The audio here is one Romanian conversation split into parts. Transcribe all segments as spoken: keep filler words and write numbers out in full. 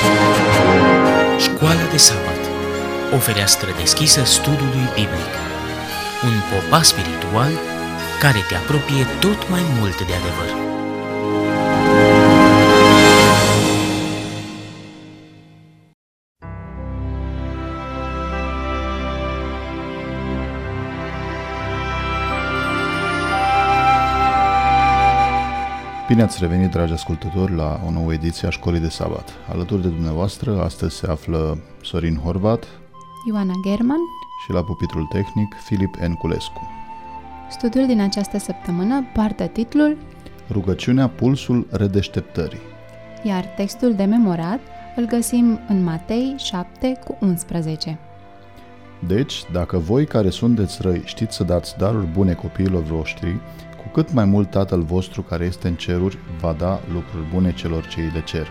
Școala de sabat, o fereastră deschisă studiului biblic, un popas spiritual care te apropie tot mai mult de adevăr. Bine ați revenit, dragi ascultători, la o nouă ediție a Școlii de Sabat. Alături de dumneavoastră, astăzi se află Sorin Horvat, Ioana German și la pupitrul tehnic Filip Enculescu. Studiul din această săptămână poartă titlul Rugăciunea, pulsul redeșteptării. Iar textul de memorat îl găsim în Matei șapte cu unsprezece. Deci, dacă voi care sunteți răi știți să dați daruri bune copiilor voștri, cu cât mai mult Tatăl vostru care este în ceruri va da lucruri bune celor ce îi le cer.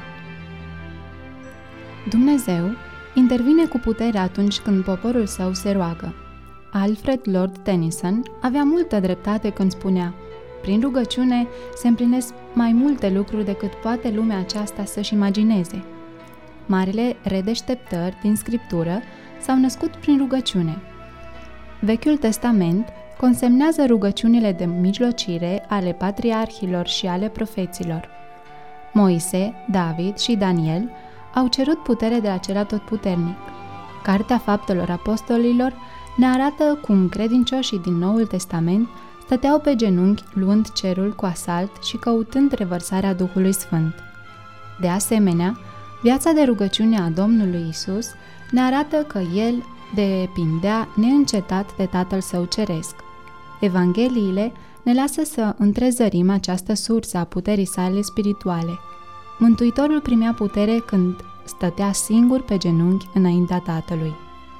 Dumnezeu intervine cu putere atunci când poporul său se roagă. Alfred Lord Tennyson avea multă dreptate când spunea: prin rugăciune se împlinesc mai multe lucruri decât poate lumea aceasta să-și imagineze. Marile redeșteptări din Scriptură s-au născut prin rugăciune. Vechiul Testament consemnează rugăciunile de mijlocire ale patriarhilor și ale profeților. Moise, David și Daniel au cerut putere de la cel atotputernic. Cartea Faptelor Apostolilor ne arată cum credincioșii din Noul Testament stăteau pe genunchi luând cerul cu asalt și căutând revărsarea Duhului Sfânt. De asemenea, viața de rugăciune a Domnului Isus ne arată că El depindea neîncetat de Tatăl Său Ceresc. Evangheliile ne lasă să întrezărim această sursă a puterii sale spirituale. Mântuitorul primea putere când stătea singur pe genunchi înaintea Tatălui.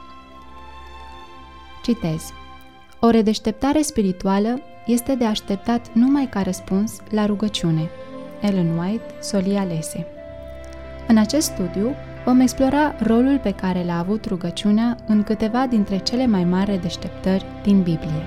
Citez: o redeșteptare spirituală este de așteptat numai ca răspuns la rugăciune. Ellen White, Solii Alese. În acest studiu vom explora rolul pe care l-a avut rugăciunea în câteva dintre cele mai mari redeșteptări din Biblie.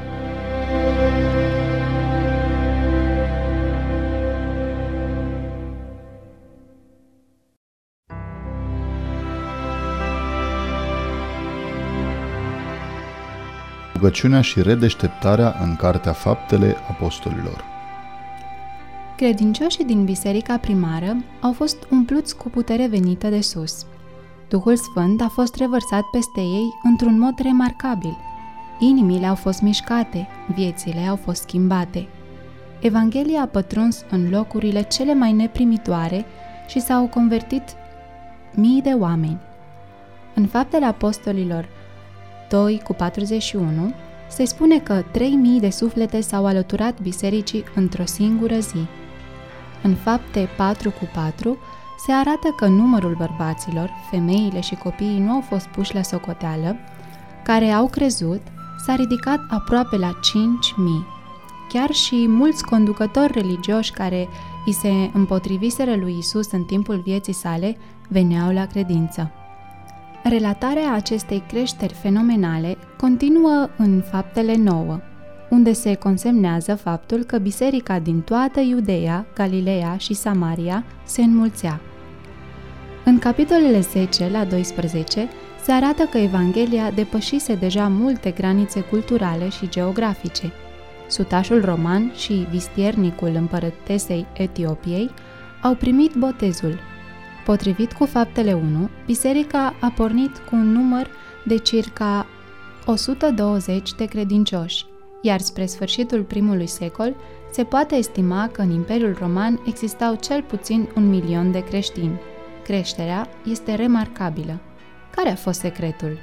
Rugăciunea și redeșteptarea în Cartea Faptele Apostolilor. Credincioșii din biserica primară au fost umpluți cu putere venită de sus. Duhul Sfânt a fost revărsat peste ei într-un mod remarcabil. Inimile au fost mișcate, viețile au fost schimbate. Evanghelia a pătruns în locurile cele mai neprimitoare și s-au convertit mii de oameni. În Faptele Apostolilor doi cu patruzeci și unu se spune că trei mii de suflete s-au alăturat bisericii într-o singură zi. În Fapte patru cu patru se arată că numărul bărbaților, femeile și copiii nu au fost puși la socoteală, care au crezut s-a ridicat aproape la cinci mii. Chiar și mulți conducători religioși care îi se împotriviseră lui Isus în timpul vieții sale veneau la credință. Relatarea acestei creșteri fenomenale continuă în Faptele nouă, unde se consemnează faptul că biserica din toată Iudeea, Galileea și Samaria se înmulțea. În capitolele zece la doisprezece se arată că Evanghelia depășise deja multe granițe culturale și geografice. Sutașul roman și vistiernicul împărătesei Etiopiei au primit botezul. Potrivit cu Faptele unu, biserica a pornit cu un număr de circa o sută douăzeci de credincioși, iar spre sfârșitul primului secol se poate estima că în Imperiul Roman existau cel puțin un milion de creștini. Creșterea este remarcabilă. Care a fost secretul?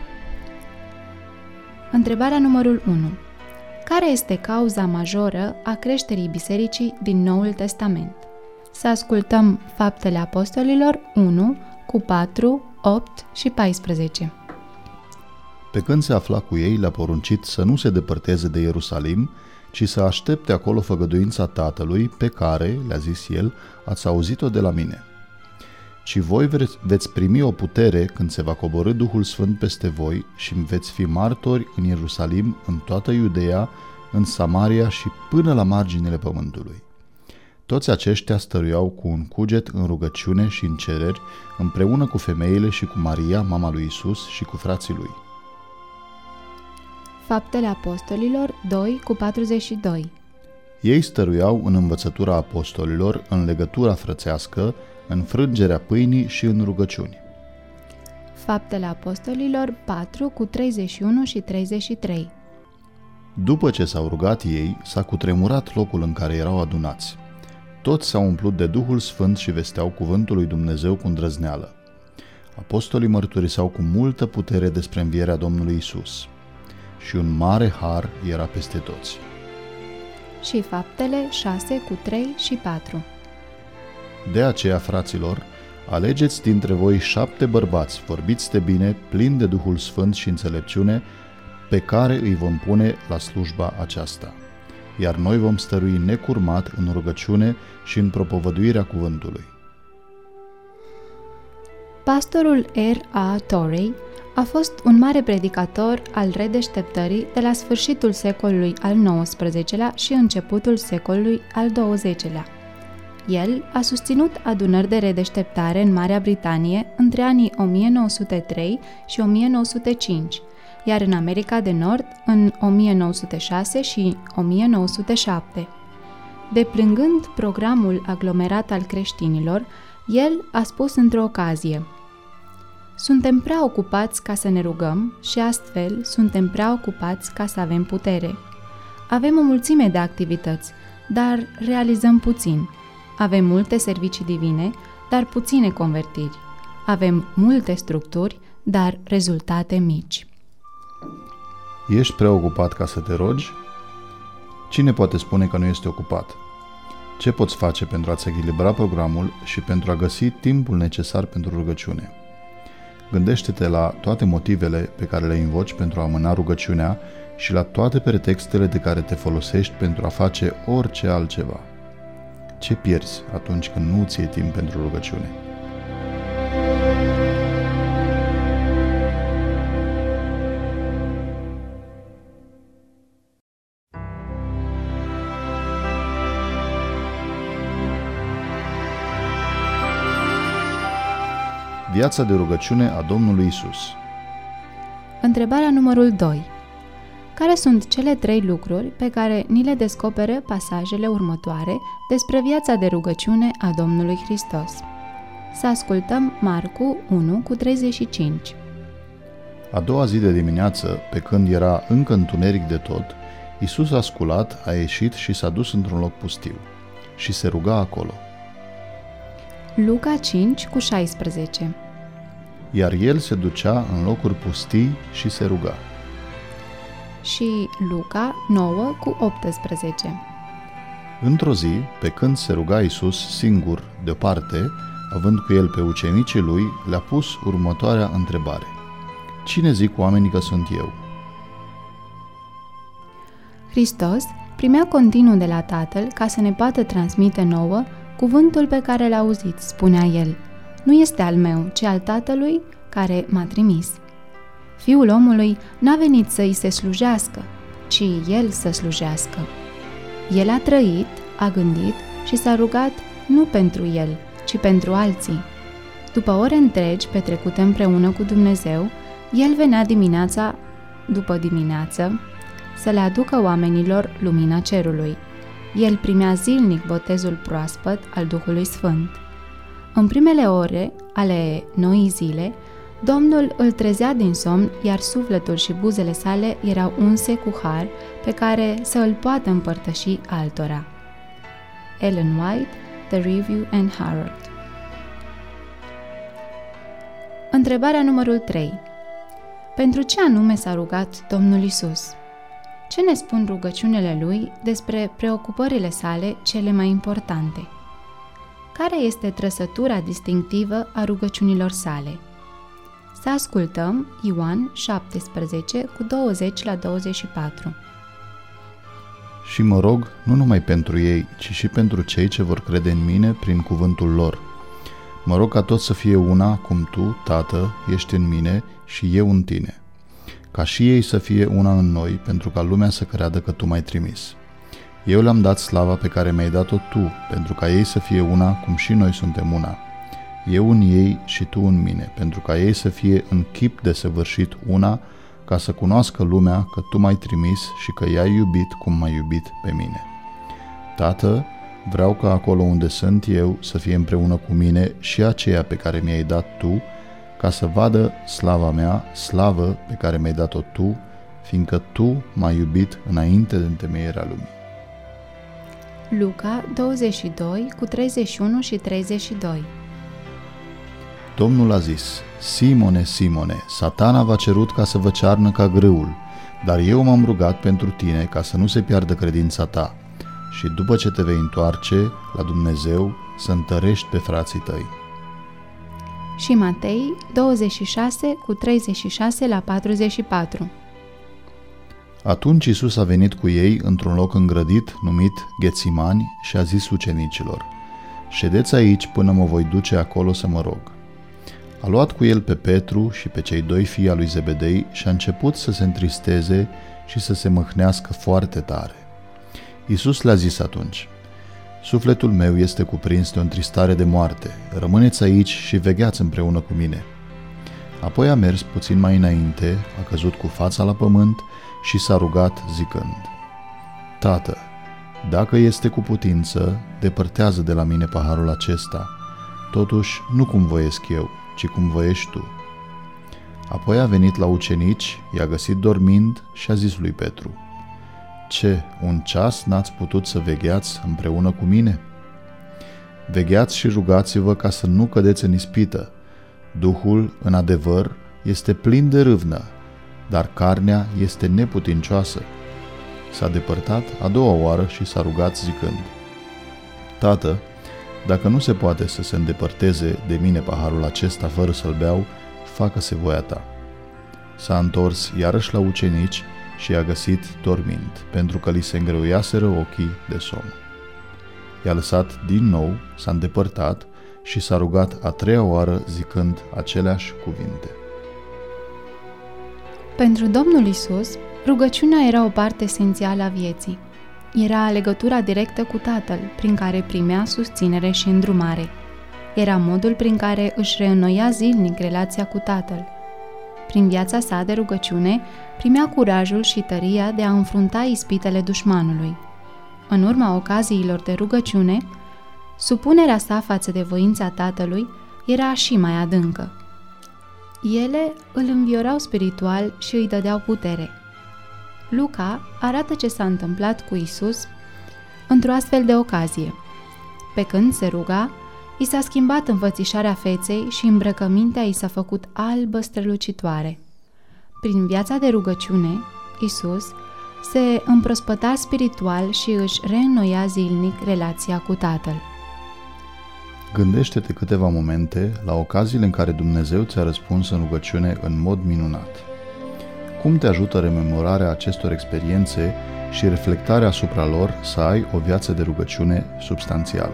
Întrebarea numărul unu. Care este cauza majoră a creșterii bisericii din Noul Testament? Să ascultăm Faptele Apostolilor unu cu patru, opt și paisprezece. Pe când se afla cu ei, le-a poruncit să nu se depărteze de Ierusalim, ci să aștepte acolo făgăduința Tatălui, pe care, le-a zis el, ați auzit-o de la mine. Ci voi veți primi o putere când se va coborî Duhul Sfânt peste voi și veți fi martori în Ierusalim, în toată Iudeea, în Samaria și până la marginile pământului. Toți aceștia stăruiau cu un cuget în rugăciune și în cereri, împreună cu femeile și cu Maria, mama lui Isus, și cu frații lui. Faptele Apostolilor doi cu patruzeci și doi. Ei stăruiau în învățătura apostolilor, în legătura frățească, în frângerea pâinii și în rugăciuni. Faptele Apostolilor patru cu treizeci și unu și treizeci și trei. După ce s-au rugat ei, s-a cutremurat locul în care erau adunați. Toți s-au umplut de Duhul Sfânt și vesteau cuvântul lui Dumnezeu cu îndrăzneală. Apostolii mărturiseau cu multă putere despre învierea Domnului Isus. Și un mare har era peste toți. Și Faptele șase cu trei și patru. De aceea, fraților, alegeți dintre voi șapte bărbați, vorbiți de bine, plini de Duhul Sfânt și înțelepciune, pe care îi vom pune la slujba aceasta. Iar noi vom stărui necurmat în rugăciune și în propovăduirea cuvântului. Pastorul R A Torrey a fost un mare predicator al redeșteptării de la sfârșitul secolului al nouăsprezecelea și începutul secolului al douăzecelea. El a susținut adunări de redeșteptare în Marea Britanie între anii o mie nouă sute trei și o mie nouă sute cinci, iar în America de Nord în o mie nouă sute șase și o mie nouă sute șapte. Deplângând programul aglomerat al creștinilor, el a spus într-o ocazie: "Suntem prea ocupați ca să ne rugăm și astfel suntem prea ocupați ca să avem putere. Avem o mulțime de activități, dar realizăm puțin. Avem multe servicii divine, dar puține convertiri. Avem multe structuri, dar rezultate mici." Ești prea ocupat ca să te rogi? Cine poate spune că nu este ocupat? Ce poți face pentru a-ți echilibra programul și pentru a găsi timpul necesar pentru rugăciune? Gândește-te la toate motivele pe care le invoci pentru a amâna rugăciunea și la toate pretextele de care te folosești pentru a face orice altceva. Ce pierzi atunci când nu îți iei timp pentru rugăciune? Viața de rugăciune a Domnului Isus. Întrebarea numărul doi. Care sunt cele trei lucruri pe care ni le descoperă pasajele următoare despre viața de rugăciune a Domnului Hristos? Să ascultăm Marcu unu cu treizeci și cinci. A doua zi de dimineață, pe când era încă întuneric de tot, Isus a sculat, a ieșit și s-a dus într-un loc pustiu și se ruga acolo. Luca cinci cu șaisprezece. Iar el se ducea în locuri pustii și se ruga. Și Luca nouă cu optsprezece. Într-o zi, pe când se ruga Isus singur deoparte, având cu el pe ucenicii lui, le-a pus următoarea întrebare: Cine zic oamenii că sunt eu? Hristos primea continuu de la Tatăl ca să ne poată transmite nouă cuvântul pe care l-a auzit, spunea el: "Nu este al meu, ci al Tatălui care m-a trimis." Fiul omului n-a venit să îi se slujească, ci el să slujească. El a trăit, a gândit și s-a rugat nu pentru el, ci pentru alții. După ore întregi petrecute împreună cu Dumnezeu, el venea dimineața după dimineață să le aducă oamenilor lumina cerului. El primea zilnic botezul proaspăt al Duhului Sfânt. În primele ore ale noii zile, Domnul îl trezea din somn, iar sufletul și buzele sale erau unse cu har pe care să îl poată împărtăși altora. Ellen White, The Review and Herald. Întrebarea numărul trei. Pentru ce anume s-a rugat Domnul Isus? Ce ne spun rugăciunile lui despre preocupările sale cele mai importante? Care este trăsătura distinctivă a rugăciunilor sale? Să ascultăm Ioan șaptesprezece cu douăzeci la douăzeci și patru. Și mă rog nu numai pentru ei, ci și pentru cei ce vor crede în mine prin cuvântul lor. Mă rog ca toți să fie una, cum tu, Tată, ești în mine și eu în tine. Ca și ei să fie una în noi, pentru ca lumea să creadă că tu m-ai trimis. Eu le-am dat slava pe care mi-ai dat-o tu, pentru ca ei să fie una, cum și noi suntem una. Eu în ei și tu în mine, pentru ca ei să fie în chip desăvârșit una, ca să cunoască lumea că tu m-ai trimis și că i-ai iubit cum m-ai iubit pe mine. Tată, vreau ca acolo unde sunt eu să fie împreună cu mine și aceea pe care mi-ai dat tu, ca să vadă slava mea, slavă pe care mi-ai dat-o tu, fiindcă tu m-ai iubit înainte de întemeierea lumii. Luca douăzeci și doi, cu treizeci și unu și treizeci și doi. Domnul a zis: Simone, Simone, Satana v-a cerut ca să vă cearnă ca grâul, dar eu m-am rugat pentru tine ca să nu se piardă credința ta și după ce te vei întoarce la Dumnezeu să întărești pe frații tăi. Și Matei douăzeci și șase, cu treizeci și șase la patruzeci și patru. Atunci Iisus a venit cu ei într-un loc îngrădit numit Ghețimani și a zis ucenicilor: Ședeți aici până mă voi duce acolo să mă rog. A luat cu el pe Petru și pe cei doi fii al lui Zebedei și a început să se întristeze și să se mâhnească foarte tare. Iisus le-a zis atunci: Sufletul meu este cuprins de o întristare de moarte, rămâneți aici și vegheați împreună cu mine. Apoi a mers puțin mai înainte, a căzut cu fața la pământ și s-a rugat zicând: Tată, dacă este cu putință, depărtează de la mine paharul acesta, totuși nu cum voiesc eu, ci cum voiești tu. Apoi a venit la ucenici, i-a găsit dormind și a zis lui Petru: Ce, un ceas n-ați putut să vegheați împreună cu mine? Vegheați și rugați-vă ca să nu cădeți în ispită. Duhul, în adevăr, este plin de râvnă, dar carnea este neputincioasă. S-a depărtat a doua oară și s-a rugat zicând: Tată, dacă nu se poate să se îndepărteze de mine paharul acesta fără să-l beau, facă-se voia ta. S-a întors iarăși la ucenici și i-a găsit dormind, pentru că li se îngreuiaseră ochii de somn. I-a lăsat din nou, s-a îndepărtat și s-a rugat a treia oară zicând aceleași cuvinte. Pentru Domnul Isus, rugăciunea era o parte esențială a vieții. Era legătura directă cu Tatăl, prin care primea susținere și îndrumare. Era modul prin care își reînnoia zilnic relația cu Tatăl. Prin viața sa de rugăciune, primea curajul și tăria de a înfrunta ispitele dușmanului. În urma ocaziilor de rugăciune, supunerea sa față de voința Tatălui era și mai adâncă. Ele îl înviorau spiritual și îi dădeau putere. Luca arată ce s-a întâmplat cu Isus într-o astfel de ocazie. Pe când se ruga, i s-a schimbat înfățișarea feței și îmbrăcămintea i s-a făcut albă strălucitoare. Prin viața de rugăciune, Isus se împrospăta spiritual și își reînnoia zilnic relația cu Tatăl. Gândește-te câteva momente la ocaziile în care Dumnezeu ți-a răspuns în rugăciune în mod minunat. Cum te ajută rememorarea acestor experiențe și reflectarea asupra lor să ai o viață de rugăciune substanțială?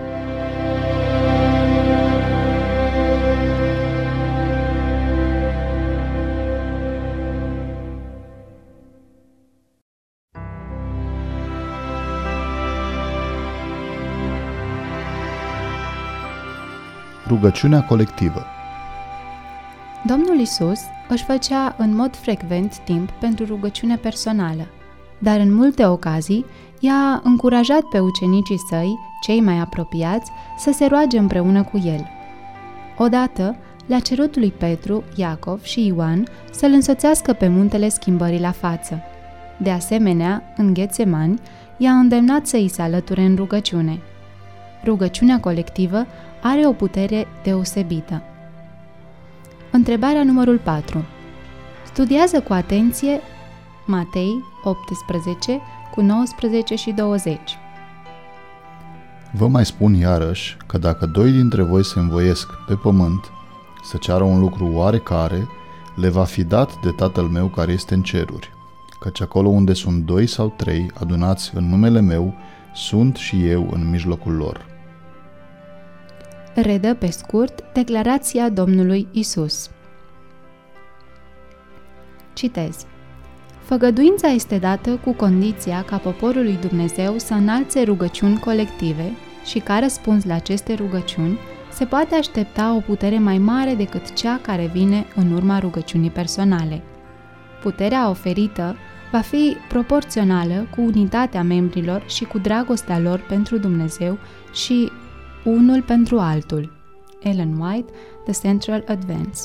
Rugăciunea colectivă. Domnul Isus își făcea în mod frecvent timp pentru rugăciune personală, dar în multe ocazii i-a încurajat pe ucenicii săi, cei mai apropiați, să se roage împreună cu el. Odată, le-a cerut lui Petru, Iacov și Ioan să-l însoțească pe muntele schimbării la față. De asemenea, în Ghețemani, i-a îndemnat să îi se alăture în rugăciune. Rugăciunea colectivă are o putere deosebită. Întrebarea numărul patru. Studiază cu atenție Matei optsprezece cu nouăsprezece și douăzeci. Vă mai spun iarăși că dacă doi dintre voi se învoiesc pe pământ să ceară un lucru oarecare, le va fi dat de Tatăl meu care este în ceruri, căci acolo unde sunt doi sau trei adunați în numele meu, sunt și eu în mijlocul lor. Redă pe scurt declarația Domnului Isus. Citez. Făgăduința este dată cu condiția ca poporul lui Dumnezeu să înalțe rugăciuni colective și ca răspuns la aceste rugăciuni se poate aștepta o putere mai mare decât cea care vine în urma rugăciunii personale. Puterea oferită va fi proporțională cu unitatea membrilor și cu dragostea lor pentru Dumnezeu și unul pentru altul. Ellen White, The Central Advance.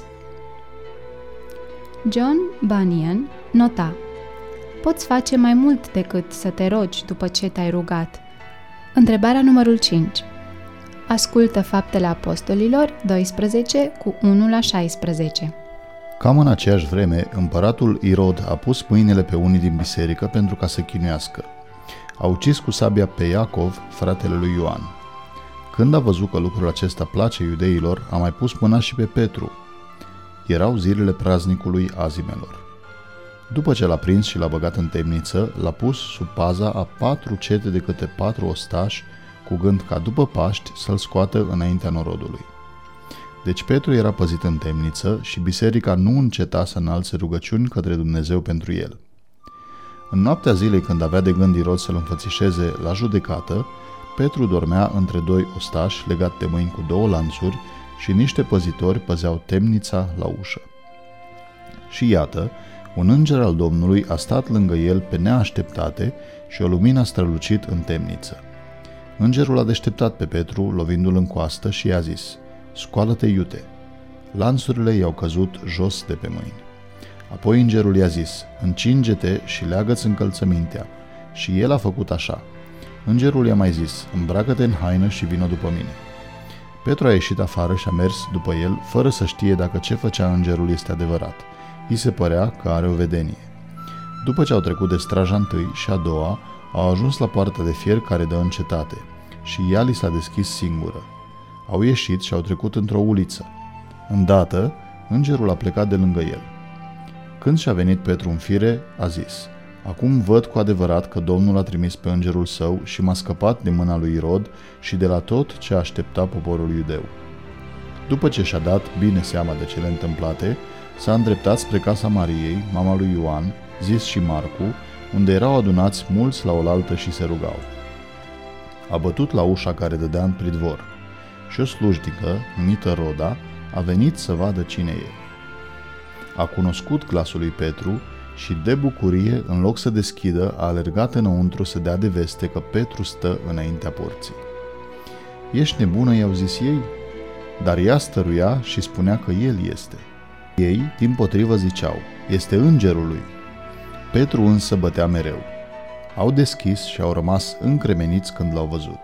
John Bunyan nota: poți face mai mult decât să te rogi după ce te-ai rugat. Întrebarea numărul cinci. Ascultă Faptele Apostolilor doisprezece cu unu la șaisprezece. Cam în aceeași vreme, împăratul Irod a pus mâinile pe unii din biserică pentru ca să chinuiască. A ucis cu sabia pe Iacov, fratele lui Ioan. Când a văzut că lucrul acesta place iudeilor, a mai pus mâna și pe Petru. Erau zilele praznicului Azimelor. După ce l-a prins și l-a băgat în temniță, l-a pus sub paza a patru cete de câte patru ostași, cu gând ca după Paști să-l scoată înaintea norodului. Deci Petru era păzit în temniță și biserica nu înceta să înalțe rugăciuni către Dumnezeu pentru el. În noaptea zilei, când avea de gând Irod să-l înfățișeze la judecată, Petru dormea între doi ostași legat de mâini cu două lanțuri și niște păzitori păzeau temnița la ușă. Și iată, un înger al Domnului a stat lângă el pe neașteptate și o lumină a strălucit în temniță. Îngerul a deșteptat pe Petru, lovindu-l în coastă, și i-a zis: scoală-te, iute! Lanțurile i-au căzut jos de pe mâini. Apoi îngerul i-a zis: încinge-te și leagă-ți încălțămintea. Și el a făcut așa. Îngerul i-a mai zis: îmbracă-te în haină și vină după mine. Petru a ieșit afară și a mers după el, fără să știe dacă ce făcea îngerul este adevărat. I se părea că are o vedenie. După ce au trecut de straja întâi și a doua, au ajuns la poarta de fier care dă în cetate și ea li s-a deschis singură. Au ieșit și au trecut într-o uliță. Îndată, îngerul a plecat de lângă el. Când și-a venit Petru în fire, a zis: acum văd cu adevărat că Domnul a trimis pe îngerul său și m-a scăpat de mâna lui Irod și de la tot ce aștepta poporul iudeu. După ce și-a dat bine seama de cele întâmplate, s-a îndreptat spre casa Mariei, mama lui Ioan, zis și Marcu, unde erau adunați mulți la oaltă și se rugau. A bătut la ușa care dădea în pridvor și o slujnică, numită Roda, a venit să vadă cine e. A cunoscut glasul lui Petru și, de bucurie, în loc să deschidă, a alergat înăuntru să dea de veste că Petru stă înaintea porții. Ești nebună, i-au zis ei? Dar ea stăruia și spunea că el este. Ei, dimpotrivă, ziceau: este îngerul lui. Petru însă bătea mereu. Au deschis și au rămas încremeniți când l-au văzut.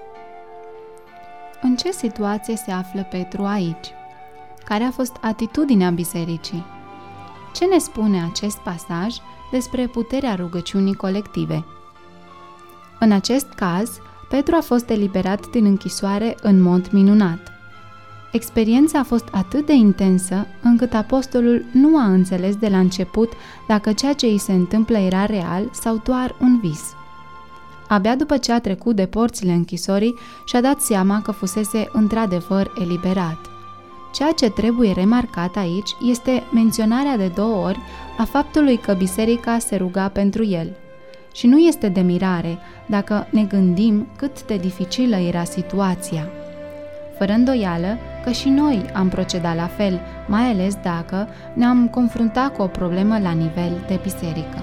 În ce situație se află Petru aici? Care a fost atitudinea bisericii? Ce ne spune acest pasaj despre puterea rugăciunii colective? În acest caz, Petru a fost eliberat din închisoare în mod minunat. Experiența a fost atât de intensă încât apostolul nu a înțeles de la început dacă ceea ce îi se întâmplă era real sau doar un vis. Abia după ce a trecut de porțile închisorii și-a dat seama că fusese într-adevăr eliberat. Ceea ce trebuie remarcat aici este menționarea de două ori a faptului că biserica se ruga pentru el. Și nu este de mirare dacă ne gândim cât de dificilă era situația. Fără îndoială că și noi am procedat la fel, mai ales dacă ne-am confruntat cu o problemă la nivel de biserică.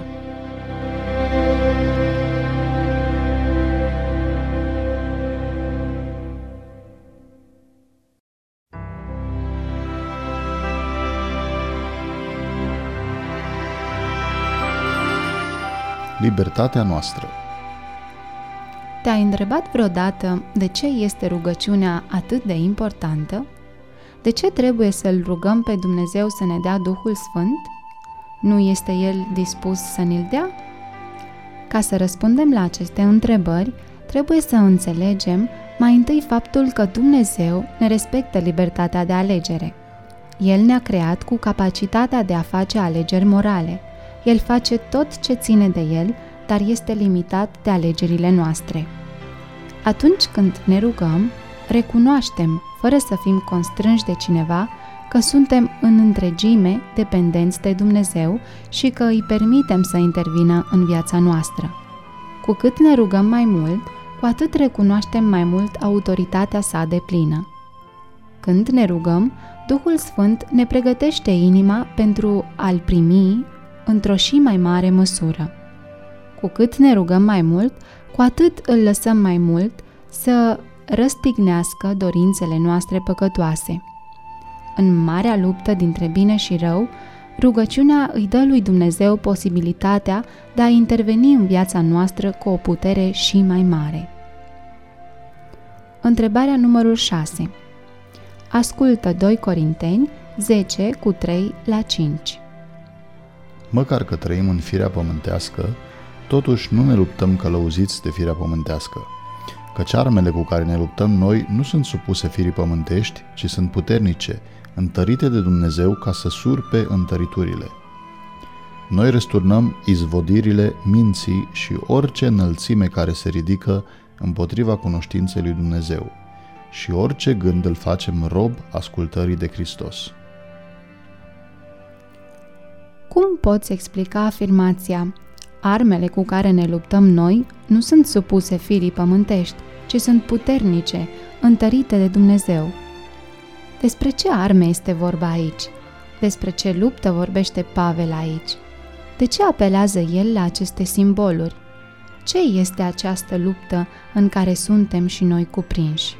Libertatea noastră. Te-ai întrebat vreodată de ce este rugăciunea atât de importantă? De ce trebuie să-L rugăm pe Dumnezeu să ne dea Duhul Sfânt? Nu este El dispus să ne-L dea? Ca să răspundem la aceste întrebări, trebuie să înțelegem mai întâi faptul că Dumnezeu ne respectă libertatea de alegere. El ne-a creat cu capacitatea de a face alegeri morale. El face tot ce ține de El, dar este limitat de alegerile noastre. Atunci când ne rugăm, recunoaștem, fără să fim constrânși de cineva, că suntem în întregime dependenți de Dumnezeu și că îi permitem să intervină în viața noastră. Cu cât ne rugăm mai mult, cu atât recunoaștem mai mult autoritatea sa deplină. Când ne rugăm, Duhul Sfânt ne pregătește inima pentru a-L primi într-o și mai mare măsură. Cu cât ne rugăm mai mult, cu atât îl lăsăm mai mult să răstignească dorințele noastre păcătoase. În marea luptă dintre bine și rău, rugăciunea îi dă lui Dumnezeu posibilitatea de a interveni în viața noastră cu o putere și mai mare. Întrebarea numărul șase. Ascultă doi Corinteni zece cu trei la cinci. Măcar că trăim în firea pământească, totuși nu ne luptăm călăuziți de firea pământească, căci armele cu care ne luptăm noi nu sunt supuse firii pământești, ci sunt puternice, întărite de Dumnezeu ca să surpe întăriturile. Noi răsturnăm izvodirile minții și orice înălțime care se ridică împotriva cunoștinței lui Dumnezeu și orice gând îl facem rob ascultării de Hristos. Cum poți explica afirmația: armele cu care ne luptăm noi nu sunt supuse firii pământești, ci sunt puternice, întărite de Dumnezeu? Despre ce arme este vorba aici? Despre ce luptă vorbește Pavel aici? De ce apelează el la aceste simboluri? Ce este această luptă în care suntem și noi cuprinși?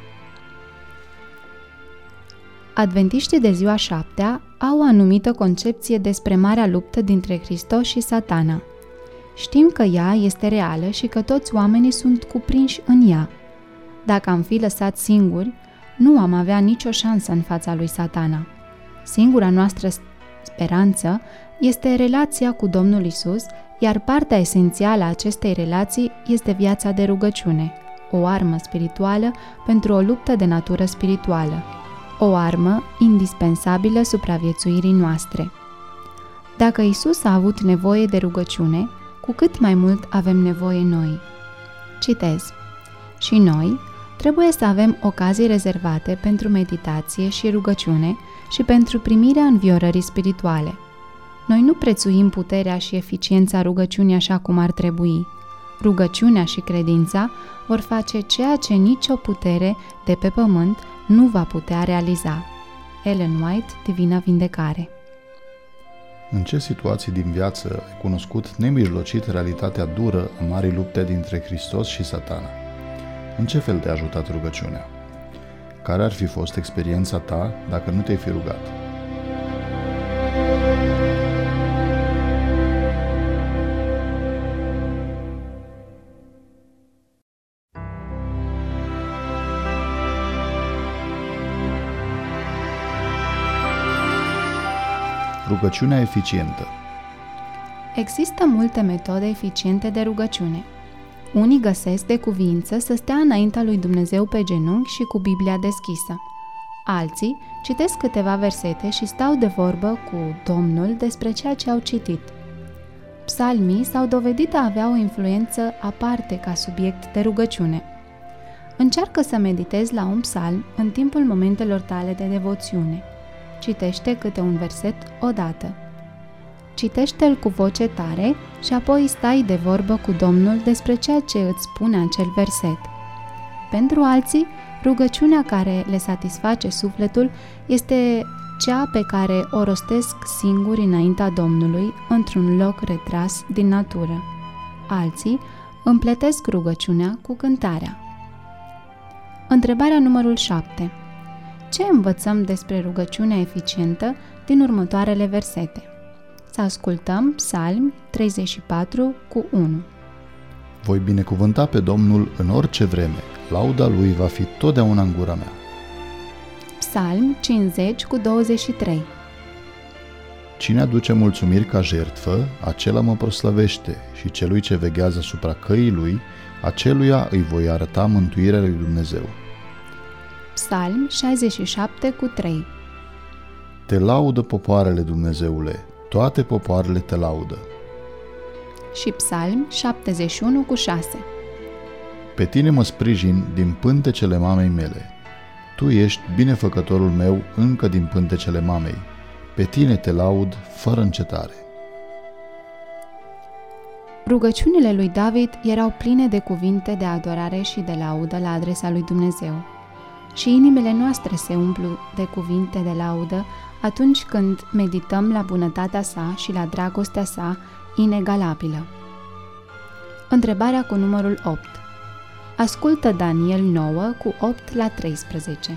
Adventiștii de ziua șaptea au o anumită concepție despre marea luptă dintre Hristos și Satana. Știm că ea este reală și că toți oamenii sunt cuprinși în ea. Dacă am fi lăsați singuri, nu am avea nicio șansă în fața lui Satana. Singura noastră speranță este relația cu Domnul Isus, iar partea esențială a acestei relații este viața de rugăciune, o armă spirituală pentru o luptă de natură spirituală, o armă indispensabilă supraviețuirii noastre. Dacă Isus a avut nevoie de rugăciune, cu cât mai mult avem nevoie noi. Citez. Și noi trebuie să avem ocazii rezervate pentru meditație și rugăciune și pentru primirea înviorării spirituale. Noi nu prețuim puterea și eficiența rugăciunii așa cum ar trebui. Rugăciunea și credința vor face ceea ce nicio putere de pe pământ nu va putea realiza. Ellen White, Divina Vindecare. În ce situații din viață ai cunoscut nemijlocit realitatea dură a marii lupte dintre Hristos și Satana? În ce fel te-a ajutat rugăciunea? Care ar fi fost experiența ta dacă nu te-ai fi rugat? Rugăciunea eficientă. Există multe metode eficiente de rugăciune. Unii găsesc de cuviință să stea înaintea lui Dumnezeu pe genunchi și cu Biblia deschisă. Alții citesc câteva versete și stau de vorbă cu Domnul despre ceea ce au citit. Psalmii s-au dovedit a avea o influență aparte ca subiect de rugăciune. Încearcă să meditezi la un psalm în timpul momentelor tale de devoțiune. Citește câte un verset odată. Citește-l cu voce tare și apoi stai de vorbă cu Domnul despre ceea ce îți spune acel verset. Pentru alții, rugăciunea care le satisface sufletul este cea pe care o rostesc singuri înaintea Domnului, într-un loc retras din natură. Alții împletesc rugăciunea cu cântarea. Întrebarea numărul șapte. Ce învățăm despre rugăciunea eficientă din următoarele versete? Să ascultăm Psalmi treizeci și patru cu unu. Voi binecuvânta pe Domnul în orice vreme, lauda Lui va fi totdeauna în gura mea. Psalmi cincizeci cu douăzeci și trei. Cine aduce mulțumiri ca jertfă, acela mă proslăvește, și celui ce veghează asupra căii lui, aceluia îi voi arăta mântuirea lui Dumnezeu. Psalmi șaizeci și șapte cu trei. Te laudă popoarele, Dumnezeule, toate popoarele te laudă. Și Psalmi șaptezeci și unu cu șase. Pe tine mă sprijin din pântecele mamei mele. Tu ești binefăcătorul meu încă din pântecele mamei. Pe tine te laud fără încetare. Rugăciunile lui David erau pline de cuvinte de adorare și de laudă la adresa lui Dumnezeu. Și inimile noastre se umplu de cuvinte de laudă atunci când medităm la bunătatea sa și la dragostea sa inegalabilă. Întrebarea cu numărul opt. Ascultă Daniel nouă cu opt la treisprezece.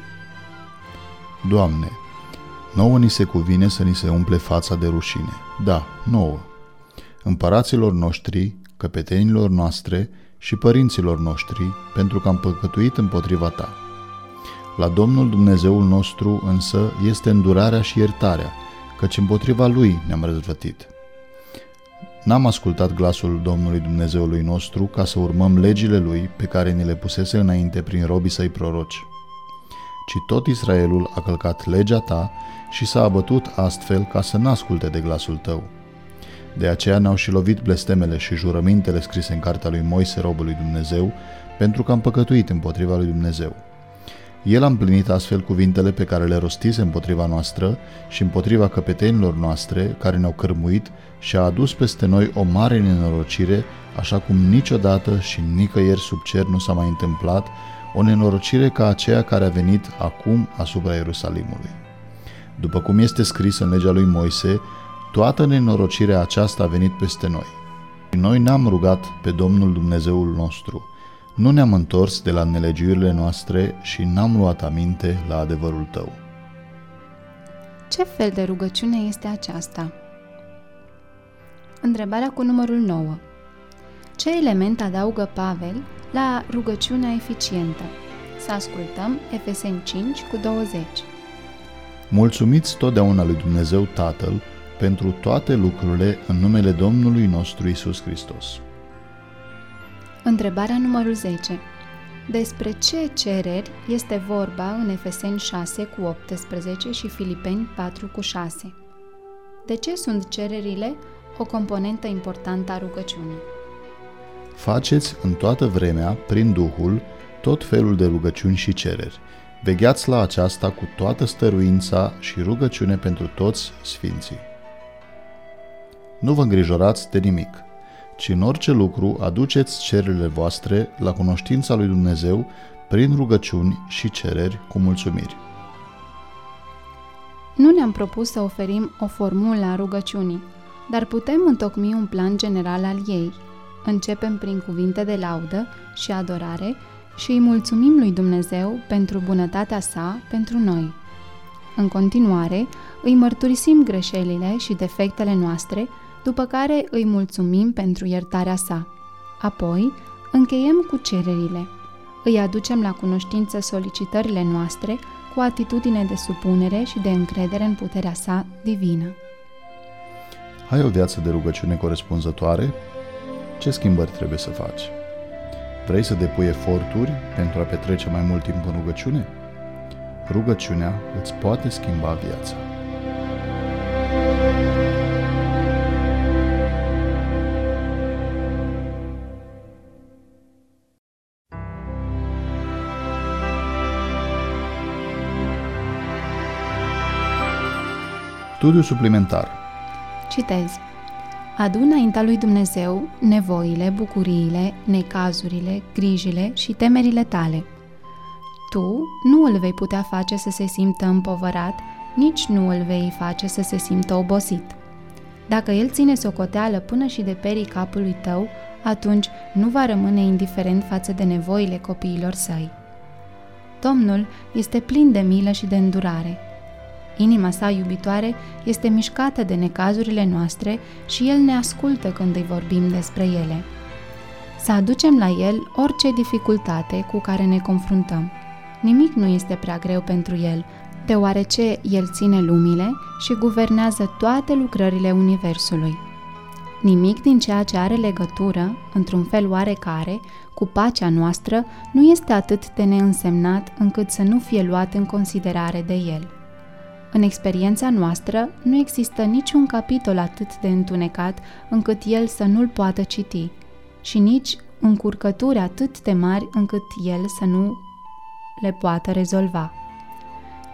Doamne, nouă ni se cuvine să ni se umple fața de rușine. Da, nouă. Împăraților noștri, căpetenilor noastre și părinților noștri, pentru că am păcătuit împotriva ta. La Domnul Dumnezeul nostru însă este îndurarea și iertarea, căci împotriva Lui ne-am răzvătit. N-am ascultat glasul Domnului Dumnezeului nostru ca să urmăm legile Lui pe care ni le pusese înainte prin robii Săi proroci, ci tot Israelul a călcat legea ta și s-a abătut astfel ca să n-asculte de glasul tău. De aceea ne-au și lovit blestemele și jurămintele scrise în cartea lui Moise, robul lui Dumnezeu, pentru că am păcătuit împotriva lui Dumnezeu. El a împlinit astfel cuvintele pe care le rostise împotriva noastră și împotriva căpetenilor noastre care ne-au cărmuit și a adus peste noi o mare nenorocire, așa cum niciodată și nicăieri sub cer nu s-a mai întâmplat, o nenorocire ca aceea care a venit acum asupra Ierusalimului. După cum este scris în legea lui Moise, toată nenorocirea aceasta a venit peste noi. Noi n-am rugat pe Domnul Dumnezeul nostru, nu ne-am întors de la nelegiurile noastre și n-am luat aminte la adevărul tău. Ce fel de rugăciune este aceasta? Întrebarea cu numărul nouă. Ce element adaugă Pavel la rugăciunea eficientă? Să ascultăm Efeseni cinci cu douăzeci. Mulțumiți totdeauna lui Dumnezeu Tatăl pentru toate lucrurile în numele Domnului nostru Iisus Hristos. Întrebarea numărul zece. Despre ce cereri este vorba în Efeseni șase cu optsprezece și Filipeni patru cu șase? De ce sunt cererile o componentă importantă a rugăciunii? Faceți în toată vremea, prin Duhul, tot felul de rugăciuni și cereri. Vegheați la aceasta cu toată stăruința și rugăciune pentru toți sfinții. Nu vă îngrijorați de nimic, ci în orice lucru aduceți cererile voastre la cunoștința lui Dumnezeu prin rugăciuni și cereri cu mulțumiri. Nu ne-am propus să oferim o formulă a rugăciunii, dar putem întocmi un plan general al ei. Începem prin cuvinte de laudă și adorare și îi mulțumim lui Dumnezeu pentru bunătatea sa pentru noi. În continuare, îi mărturisim greșelile și defectele noastre, după care îi mulțumim pentru iertarea sa. Apoi, încheiem cu cererile. Îi aducem la cunoștință solicitările noastre cu atitudine de supunere și de încredere în puterea sa divină. Ai o viață de rugăciune corespunzătoare? Ce schimbări trebuie să faci? Vrei să depui eforturi pentru a petrece mai mult timp în rugăciune? Rugăciunea îți poate schimba viața. Studiu suplimentar. Citez. Adu înaintea lui Dumnezeu nevoile, bucuriile, necazurile, grijile și temerile tale. Tu nu îl vei putea face să se simtă împovărat, nici nu îl vei face să se simtă obosit. Dacă el ține socoteală până și de perii capului tău, atunci nu va rămâne indiferent față de nevoile copiilor săi. Domnul este plin de milă și de îndurare. Inima sa iubitoare este mișcată de necazurile noastre și El ne ascultă când îi vorbim despre ele. Să aducem la El orice dificultate cu care ne confruntăm. Nimic nu este prea greu pentru El, deoarece El ține lumile și guvernează toate lucrările universului. Nimic din ceea ce are legătură, într-un fel oarecare, cu pacea noastră nu este atât de neînsemnat încât să nu fie luat în considerare de El. În experiența noastră nu există niciun capitol atât de întunecat încât El să nu-l poată citi și nici încurcături atât de mari încât El să nu le poată rezolva.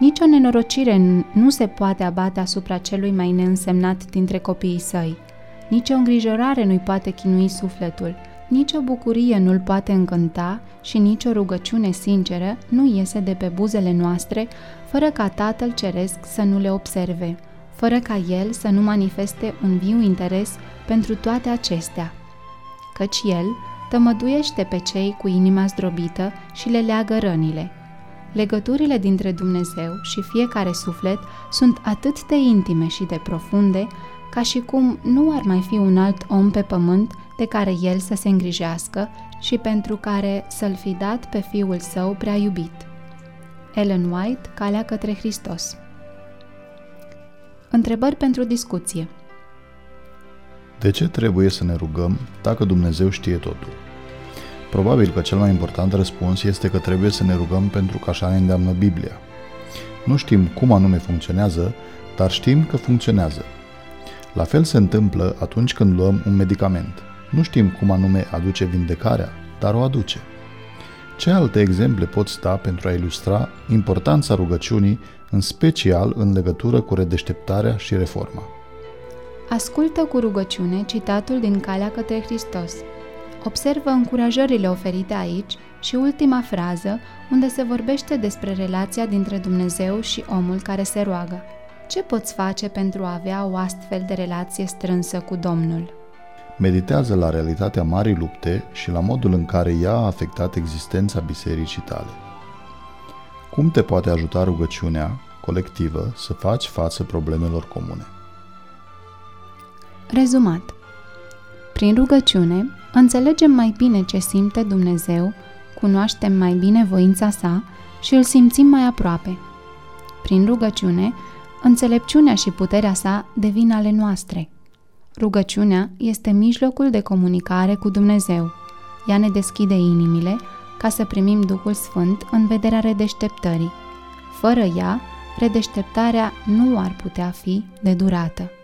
Nici o nenorocire nu se poate abate asupra celui mai neînsemnat dintre copiii săi. Nici o îngrijorare nu-i poate chinui sufletul, nici o bucurie nu-l poate încânta și nici o rugăciune sinceră nu iese de pe buzele noastre fără ca Tatăl Ceresc să nu le observe, fără ca El să nu manifeste un viu interes pentru toate acestea. Căci El tămăduiește pe cei cu inima zdrobită și le leagă rănile. Legăturile dintre Dumnezeu și fiecare suflet sunt atât de intime și de profunde, ca și cum nu ar mai fi un alt om pe pământ de care El să se îngrijească și pentru care să-L fi dat pe Fiul Său prea iubit. Ellen White, Calea către Hristos. Întrebări pentru discuție. De ce trebuie să ne rugăm dacă Dumnezeu știe totul? Probabil că cel mai important răspuns este că trebuie să ne rugăm pentru că așa ne îndeamnă Biblia. Nu știm cum anume funcționează, dar știm că funcționează. La fel se întâmplă atunci când luăm un medicament. Nu știm cum anume aduce vindecarea, dar o aduce. Ce alte exemple pot sta pentru a ilustra importanța rugăciunii, în special în legătură cu redeșteptarea și reforma? Ascultă cu rugăciune citatul din Calea către Hristos. Observă încurajările oferite aici și ultima frază, unde se vorbește despre relația dintre Dumnezeu și omul care se roagă. Ce poți face pentru a avea o astfel de relație strânsă cu Domnul? Meditează la realitatea marii lupte și la modul în care ea a afectat existența bisericii tale. Cum te poate ajuta rugăciunea colectivă să faci față problemelor comune? Rezumat. Prin rugăciune, înțelegem mai bine ce simte Dumnezeu, cunoaștem mai bine voința sa și îl simțim mai aproape. Prin rugăciune, înțelepciunea și puterea sa devin ale noastre. Rugăciunea este mijlocul de comunicare cu Dumnezeu. Ea ne deschide inimile ca să primim Duhul Sfânt în vederea redeșteptării. Fără ea, redeșteptarea nu ar putea fi de durată.